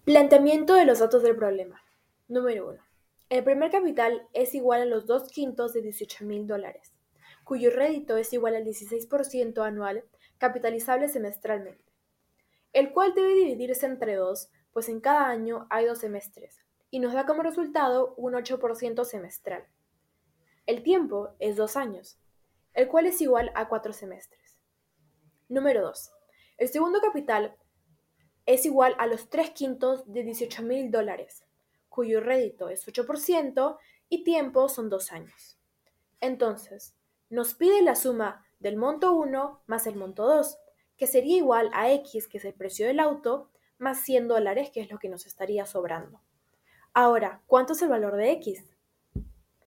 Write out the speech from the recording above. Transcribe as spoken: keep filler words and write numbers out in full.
Planteamiento de los datos del problema. Número uno. El primer capital es igual a los dos quintos de dieciocho mil dólares, cuyo rédito es igual al dieciséis por ciento anual capitalizable semestralmente, el cual debe dividirse entre dos, pues en cada año hay dos semestres, y nos da como resultado un ocho por ciento semestral. El tiempo es dos años, el cual es igual a cuatro semestres. Número dos. El segundo capital es igual a los tres quintos de dieciocho mil dólares, cuyo rédito es ocho por ciento y tiempo son dos años. Entonces, nos pide la suma del monto uno más el monto dos, que sería igual a X, que es el precio del auto, más cien dólares, que es lo que nos estaría sobrando. Ahora, ¿cuánto es el valor de X?